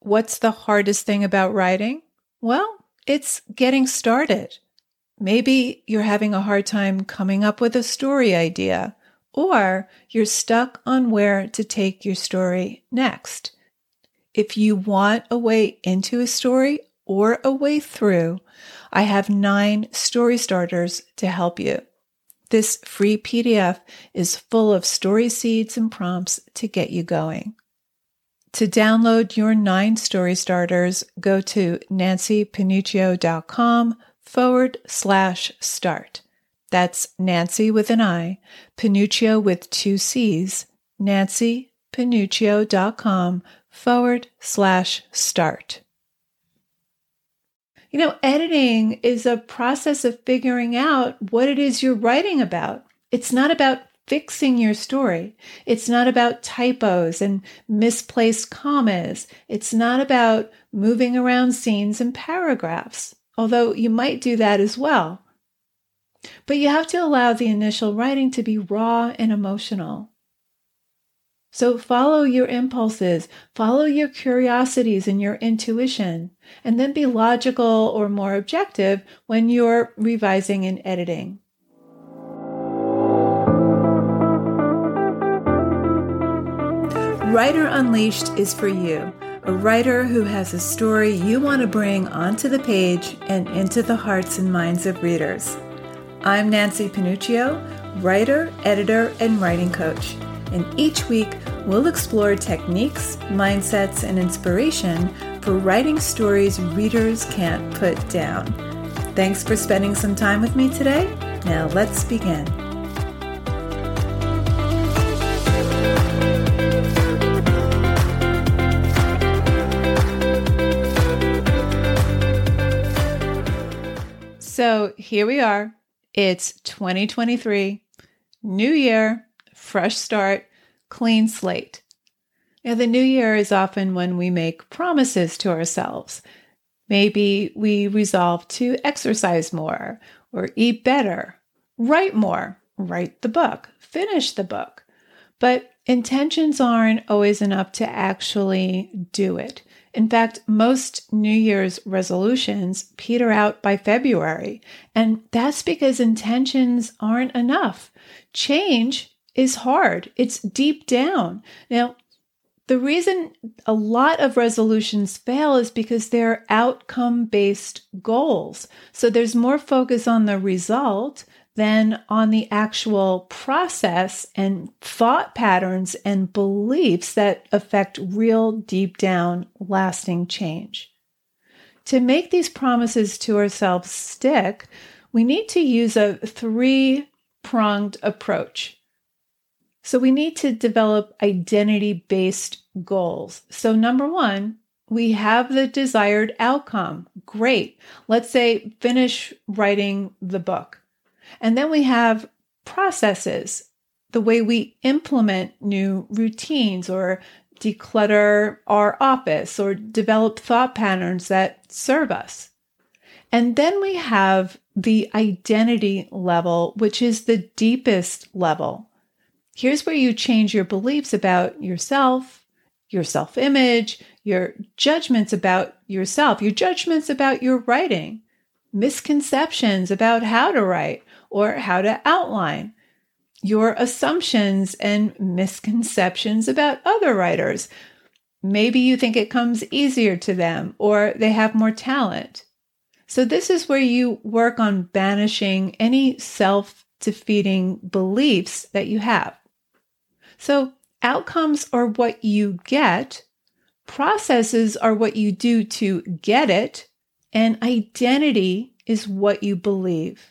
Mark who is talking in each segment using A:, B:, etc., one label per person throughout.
A: What's the hardest thing about writing? Well, it's getting started. Maybe you're having a hard time coming up with a story idea, or you're stuck on where to take your story next. If you want a way into a story or a way through, I have 9 story starters to help you. This free PDF is full of story seeds and prompts to get you going. To download your 9 story starters, go to nancypanuccio.com/start. That's Nancy with an I, Panuccio with 2 C's, nancypanuccio.com/start. Editing is a process of figuring out what it is you're writing about. It's not about fixing your story. It's not about typos and misplaced commas. It's not about moving around scenes and paragraphs, although you might do that as well. But you have to allow the initial writing to be raw and emotional. So follow your impulses, follow your curiosities and your intuition, and then be logical or more objective when you're revising and editing. Writer Unleashed is for you, a writer who has a story you want to bring onto the page and into the hearts and minds of readers. I'm Nancy Panuccio, writer, editor, and writing coach. And each week, we'll explore techniques, mindsets, and inspiration for writing stories readers can't put down. Thanks for spending some time with me today. Now let's begin. So here we are. It's 2023, new year, fresh start, clean slate. Now, the new year is often when we make promises to ourselves. Maybe we resolve to exercise more or eat better, write more, write the book, finish the book. But intentions aren't always enough to actually do it. In fact, most New Year's resolutions peter out by February, and that's because intentions aren't enough. Change is hard. It's deep down. Now, the reason a lot of resolutions fail is because they're outcome-based goals. So there's more focus on the result than on the actual process and thought patterns and beliefs that affect real deep down lasting change. To make these promises to ourselves stick, we need to use a 3-pronged approach. So we need to develop identity-based goals. So number 1, we have the desired outcome. Great. Let's say finish writing the book. And then we have processes, the way we implement new routines or declutter our office or develop thought patterns that serve us. And then we have the identity level, which is the deepest level. Here's where you change your beliefs about yourself, your self-image, your judgments about yourself, your judgments about your writing, misconceptions about how to write or how to outline, your assumptions and misconceptions about other writers. Maybe you think it comes easier to them or they have more talent. So this is where you work on banishing any self-defeating beliefs that you have. So outcomes are what you get, processes are what you do to get it, and identity is what you believe.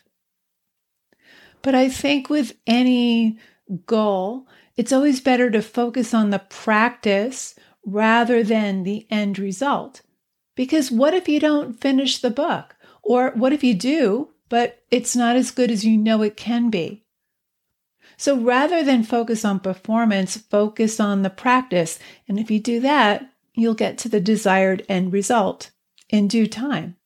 A: But I think with any goal, it's always better to focus on the practice rather than the end result. Because what if you don't finish the book? Or what if you do, but it's not as good as you know it can be? So rather than focus on performance, focus on the practice. And if you do that, you'll get to the desired end result in due time.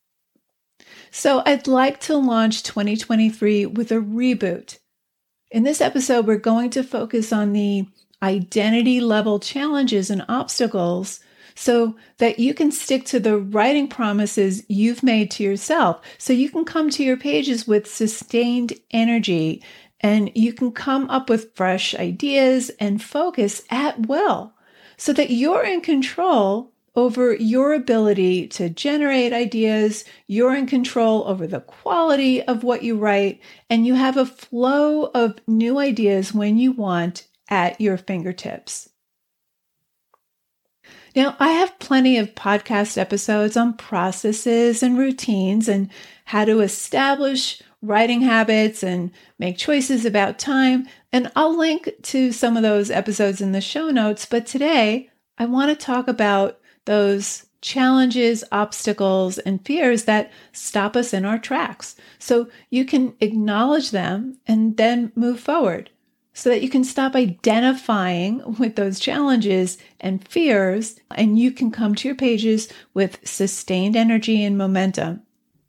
A: So I'd like to launch 2023 with a reboot. In this episode, we're going to focus on the identity level challenges and obstacles so that you can stick to the writing promises you've made to yourself. So you can come to your pages with sustained energy and you can come up with fresh ideas and focus at will so that you're in control over your ability to generate ideas. You're in control over the quality of what you write, and you have a flow of new ideas when you want at your fingertips. Now, I have plenty of podcast episodes on processes and routines and how to establish writing habits and make choices about time. And I'll link to some of those episodes in the show notes. But today, I want to talk about those challenges, obstacles, and fears that stop us in our tracks. So you can acknowledge them and then move forward so that you can stop identifying with those challenges and fears, and you can come to your pages with sustained energy and momentum.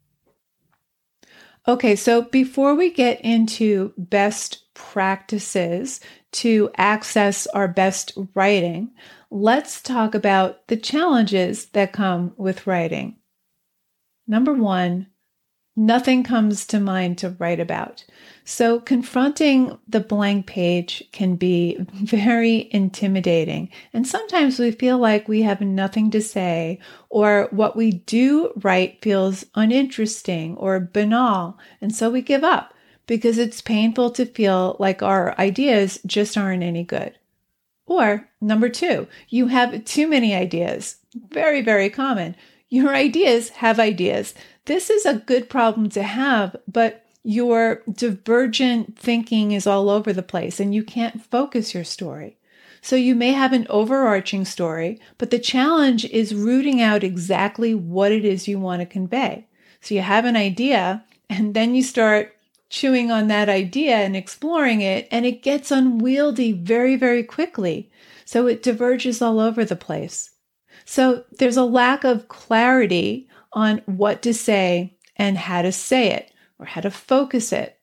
A: Okay, so before we get into best practices to access our best writing, let's talk about the challenges that come with writing. Number one, nothing comes to mind to write about. So confronting the blank page can be very intimidating. And sometimes we feel like we have nothing to say, or what we do write feels uninteresting or banal. And so we give up because it's painful to feel like our ideas just aren't any good. Or number two, you have too many ideas. Very, very common. Your ideas have ideas. This is a good problem to have, but your divergent thinking is all over the place and you can't focus your story. So you may have an overarching story, but the challenge is rooting out exactly what it is you want to convey. So you have an idea and then you start chewing on that idea and exploring it, and it gets unwieldy very, very quickly. So it diverges all over the place. So there's a lack of clarity on what to say and how to say it or how to focus it.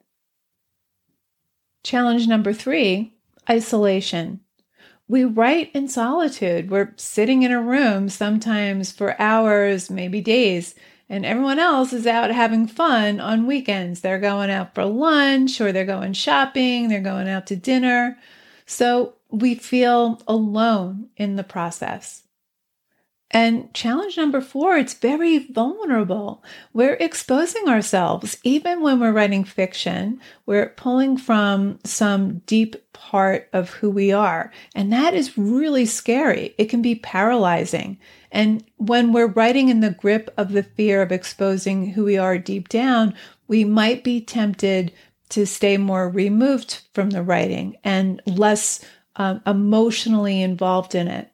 A: Challenge number three, isolation. We write in solitude. We're sitting in a room sometimes for hours, maybe days, and everyone else is out having fun on weekends. They're going out for lunch or they're going shopping, they're going out to dinner. So we feel alone in the process. And challenge number four, it's very vulnerable. We're exposing ourselves. Even when we're writing fiction, we're pulling from some deep part of who we are. And that is really scary. It can be paralyzing. And when we're writing in the grip of the fear of exposing who we are deep down, we might be tempted to stay more removed from the writing and less emotionally involved in it.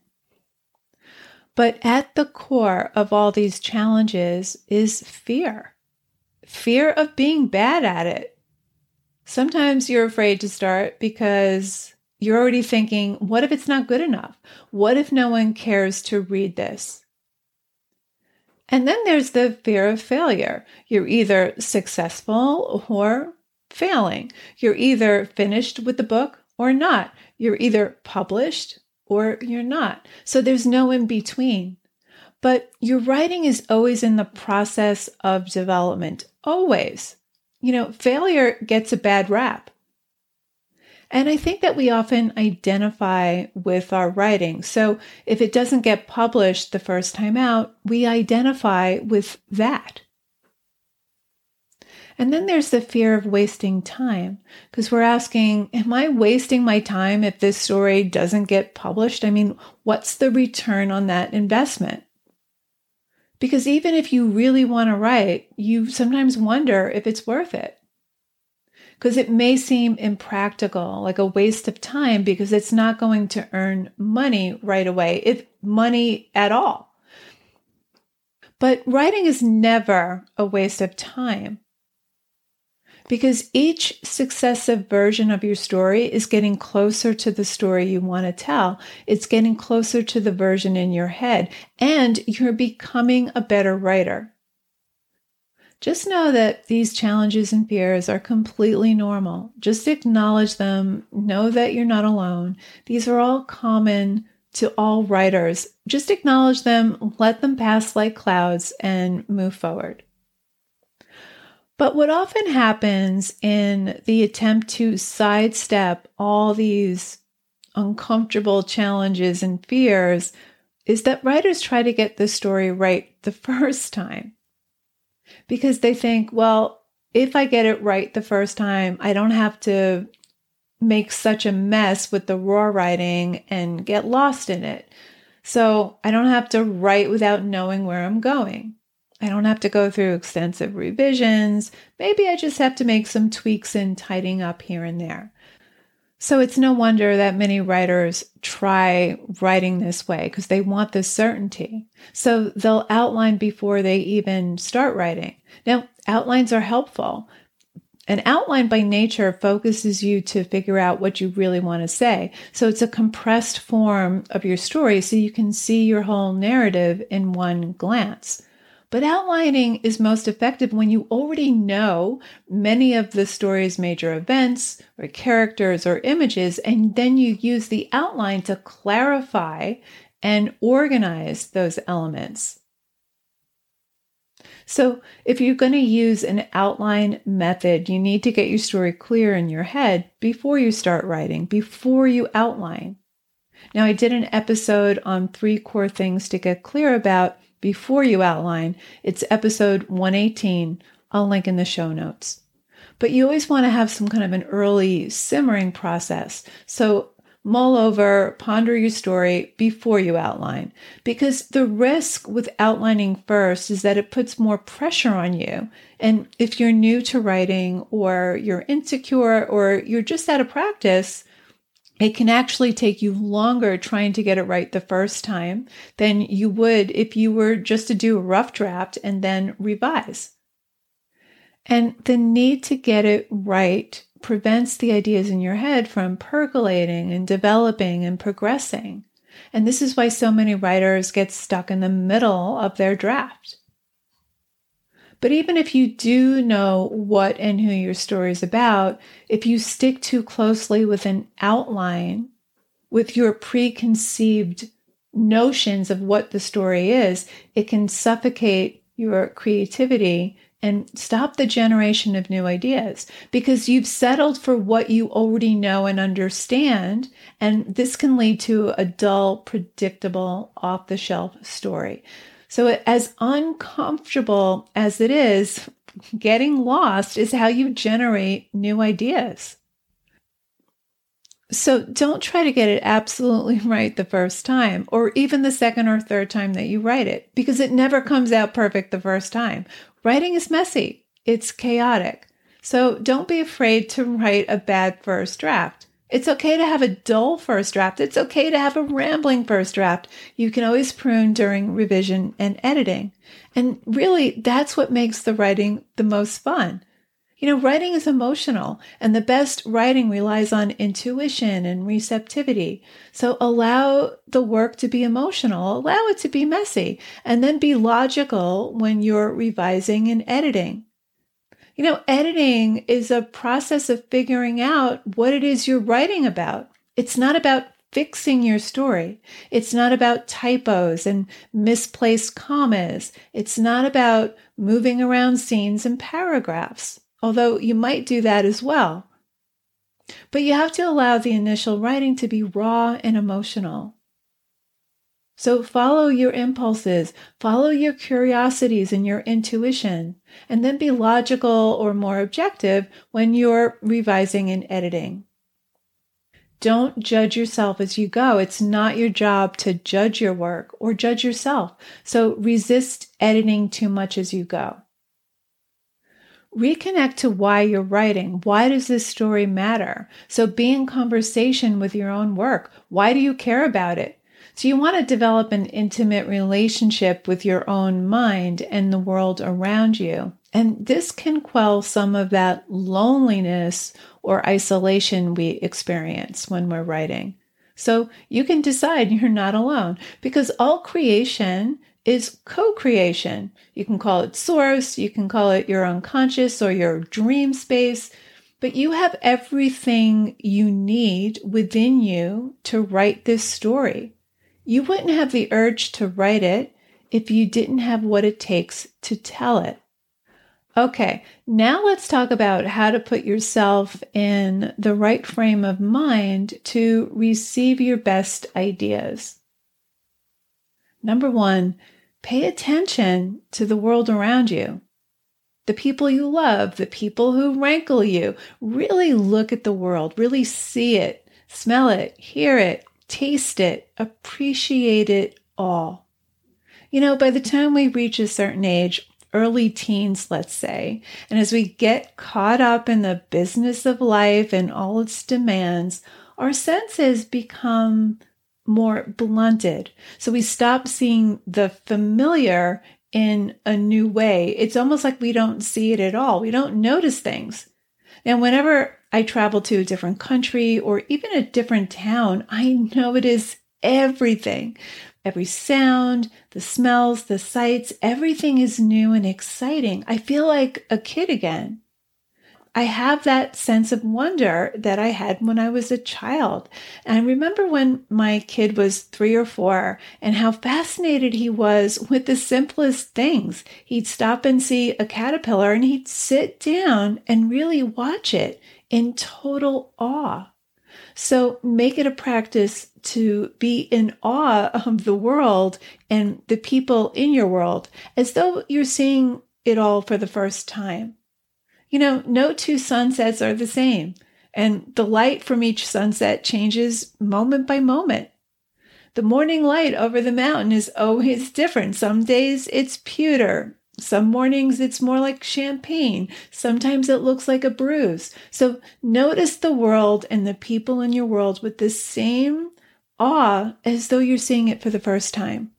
A: But at the core of all these challenges is fear. Fear of being bad at it. Sometimes you're afraid to start because you're already thinking, what if it's not good enough? What if no one cares to read this? And then there's the fear of failure. You're either successful or failing. You're either finished with the book or not. You're either published or you're not. So there's no in between. But your writing is always in the process of development. Always. Failure gets a bad rap. And I think that we often identify with our writing. So if it doesn't get published the first time out, we identify with that. And then there's the fear of wasting time, because we're asking, am I wasting my time if this story doesn't get published? I mean, what's the return on that investment? Because even if you really want to write, you sometimes wonder if it's worth it. Because it may seem impractical, like a waste of time, because it's not going to earn money right away, if money at all. But writing is never a waste of time. Because each successive version of your story is getting closer to the story you want to tell. It's getting closer to the version in your head, and you're becoming a better writer. Just know that these challenges and fears are completely normal. Just acknowledge them. Know that you're not alone. These are all common to all writers. Just acknowledge them, let them pass like clouds, and move forward. But what often happens in the attempt to sidestep all these uncomfortable challenges and fears is that writers try to get the story right the first time. Because they think, well, if I get it right the first time, I don't have to make such a mess with the raw writing and get lost in it. So I don't have to write without knowing where I'm going. I don't have to go through extensive revisions. Maybe I just have to make some tweaks and tidying up here and there. So it's no wonder that many writers try writing this way because they want this certainty. So they'll outline before they even start writing. Now, outlines are helpful. An outline by nature focuses you to figure out what you really want to say. So it's a compressed form of your story so you can see your whole narrative in one glance. But outlining is most effective when you already know many of the story's major events or characters or images, and then you use the outline to clarify and organize those elements. So if you're going to use an outline method, you need to get your story clear in your head before you start writing, before you outline. Now, I did an episode on 3 core things to get clear about before you outline. It's episode 118. I'll link in the show notes. But you always want to have some kind of an early simmering process. So mull over, ponder your story before you outline. Because the risk with outlining first is that it puts more pressure on you. And if you're new to writing, or you're insecure, or you're just out of practice, it can actually take you longer trying to get it right the first time than you would if you were just to do a rough draft and then revise. And the need to get it right prevents the ideas in your head from percolating and developing and progressing. And this is why so many writers get stuck in the middle of their draft. But even if you do know what and who your story is about, if you stick too closely with an outline, with your preconceived notions of what the story is, it can suffocate your creativity and stop the generation of new ideas because you've settled for what you already know and understand. And this can lead to a dull, predictable, off-the-shelf story. So as uncomfortable as it is, getting lost is how you generate new ideas. So don't try to get it absolutely right the first time, or even the second or third time that you write it, because it never comes out perfect the first time. Writing is messy. It's chaotic. So don't be afraid to write a bad first draft. It's okay to have a dull first draft. It's okay to have a rambling first draft. You can always prune during revision and editing. And really, that's what makes the writing the most fun. You know, writing is emotional, and the best writing relies on intuition and receptivity. So allow the work to be emotional, allow it to be messy, and then be logical when you're revising and editing. You know, editing is a process of figuring out what it is you're writing about. It's not about fixing your story. It's not about typos and misplaced commas. It's not about moving around scenes and paragraphs, although you might do that as well. But you have to allow the initial writing to be raw and emotional. So follow your impulses, follow your curiosities and your intuition, and then be logical or more objective when you're revising and editing. Don't judge yourself as you go. It's not your job to judge your work or judge yourself. So resist editing too much as you go. Reconnect to why you're writing. Why does this story matter? So be in conversation with your own work. Why do you care about it? So you want to develop an intimate relationship with your own mind and the world around you. And this can quell some of that loneliness or isolation we experience when we're writing. So you can decide you're not alone, because all creation is co-creation. You can call it source, you can call it your unconscious or your dream space, but you have everything you need within you to write this story. You wouldn't have the urge to write it if you didn't have what it takes to tell it. Okay, now let's talk about how to put yourself in the right frame of mind to receive your best ideas. Number one, pay attention to the world around you. The people you love, the people who rankle you. Really look at the world, really see it, smell it, hear it, taste it, appreciate it all. By the time we reach a certain age, early teens, let's say, and as we get caught up in the business of life and all its demands, our senses become more blunted. So we stop seeing the familiar in a new way. It's almost like we don't see it at all. We don't notice things. Now, whenever I travel to a different country or even a different town, I notice everything. Every sound, the smells, the sights, everything is new and exciting. I feel like a kid again. I have that sense of wonder that I had when I was a child. And I remember when my kid was 3 or 4 and how fascinated he was with the simplest things. He'd stop and see a caterpillar and he'd sit down and really watch it in total awe. So make it a practice to be in awe of the world and the people in your world as though you're seeing it all for the first time. No two sunsets are the same, and the light from each sunset changes moment by moment. The morning light over the mountain is always different. Some days it's pewter. Some mornings it's more like champagne. Sometimes it looks like a bruise. So notice the world and the people in your world with the same awe as though you're seeing it for the first time.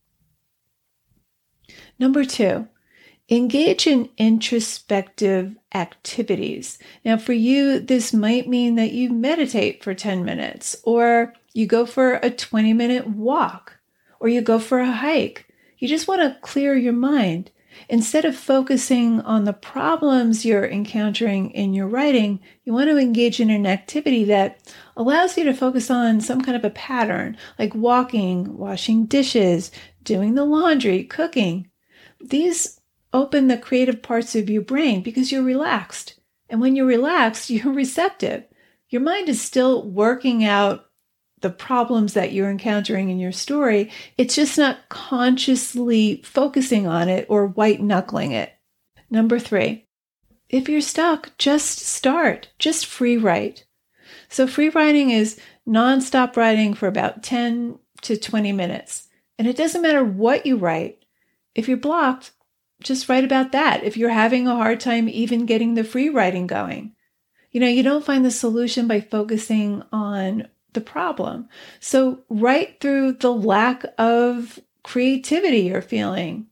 A: Number 2, engage in introspective activities. Now, for you, this might mean that you meditate for 10 minutes, or you go for a 20-minute walk, or you go for a hike. You just want to clear your mind. Instead of focusing on the problems you're encountering in your writing, you want to engage in an activity that allows you to focus on some kind of a pattern, like walking, washing dishes, doing the laundry, cooking. These open the creative parts of your brain because you're relaxed. And when you're relaxed, you're receptive. Your mind is still working out the problems that you're encountering in your story. It's just not consciously focusing on it or white knuckling it. Number 3, if you're stuck, just start. Just free write. So free writing is nonstop writing for about 10 to 20 minutes. And it doesn't matter what you write. If you're blocked, just write about that. If you're having a hard time even getting the free writing going, you don't find the solution by focusing on the problem. So write through the lack of creativity you're feeling.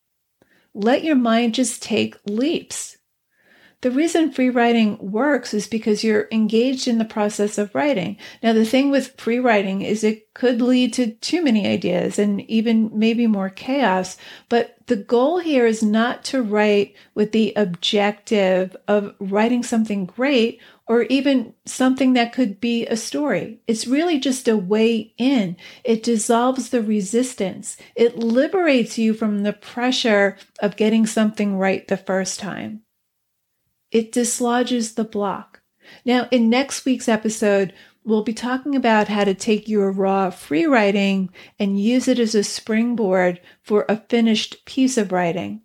A: Let your mind just take leaps. The reason free writing works is because you're engaged in the process of writing. Now, the thing with free writing is it could lead to too many ideas and even maybe more chaos. But the goal here is not to write with the objective of writing something great or even something that could be a story. It's really just a way in. It dissolves the resistance. It liberates you from the pressure of getting something right the first time. It dislodges the block. Now, in next week's episode, we'll be talking about how to take your raw free writing and use it as a springboard for a finished piece of writing.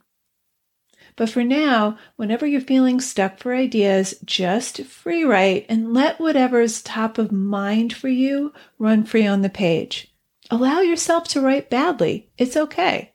A: But for now, whenever you're feeling stuck for ideas, just free write and let whatever's top of mind for you run free on the page. Allow yourself to write badly. It's okay.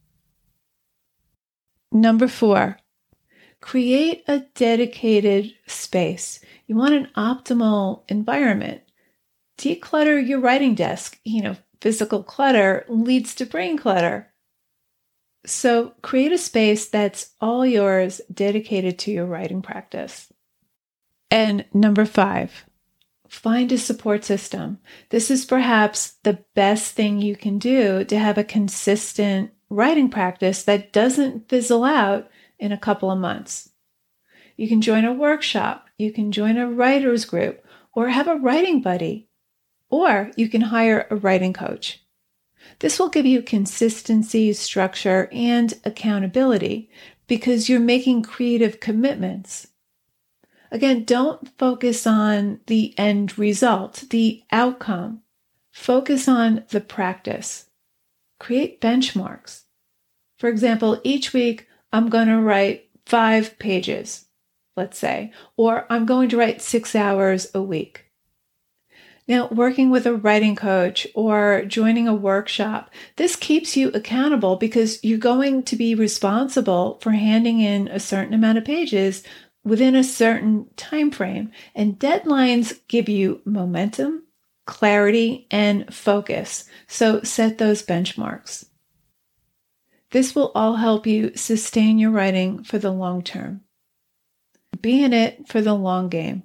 A: Number 4. Create a dedicated space. You want an optimal environment. Declutter your writing desk. Physical clutter leads to brain clutter. So create a space that's all yours, dedicated to your writing practice. And number 5, find a support system. This is perhaps the best thing you can do to have a consistent writing practice that doesn't fizzle out in a couple of months. You can join a workshop, you can join a writer's group, or have a writing buddy, or you can hire a writing coach. This will give you consistency, structure, and accountability because you're making creative commitments. Again, don't focus on the end result, the outcome. Focus on the practice. Create benchmarks. For example, each week I'm going to write 5 pages, let's say, or I'm going to write 6 hours a week. Now, working with a writing coach or joining a workshop, this keeps you accountable because you're going to be responsible for handing in a certain amount of pages within a certain time frame. And deadlines give you momentum, clarity, and focus. So set those benchmarks. This will all help you sustain your writing for the long term. Be in it for the long game.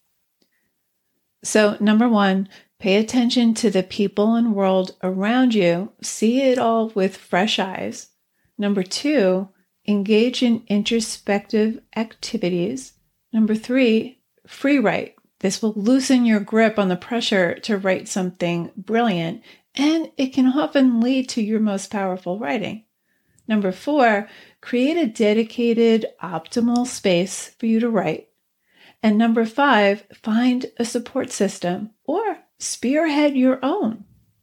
A: So, number 1, pay attention to the people and world around you. See it all with fresh eyes. Number 2, engage in introspective activities. Number 3, free write. This will loosen your grip on the pressure to write something brilliant, and it can often lead to your most powerful writing. Number 4, create a dedicated, optimal space for you to write. And number 5, find a support system or spearhead your own.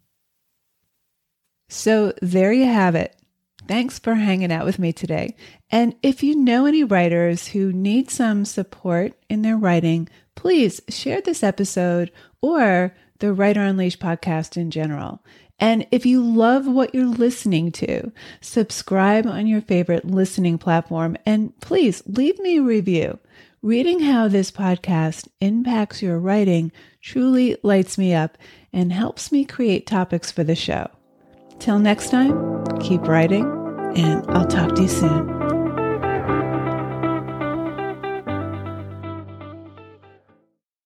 A: So there you have it. Thanks for hanging out with me today. And if you know any writers who need some support in their writing, please share this episode or the Writer Unleashed podcast in general. And if you love what you're listening to, subscribe on your favorite listening platform and please leave me a review. Reading how this podcast impacts your writing truly lights me up and helps me create topics for the show. Till next time, keep writing, and I'll talk to you soon.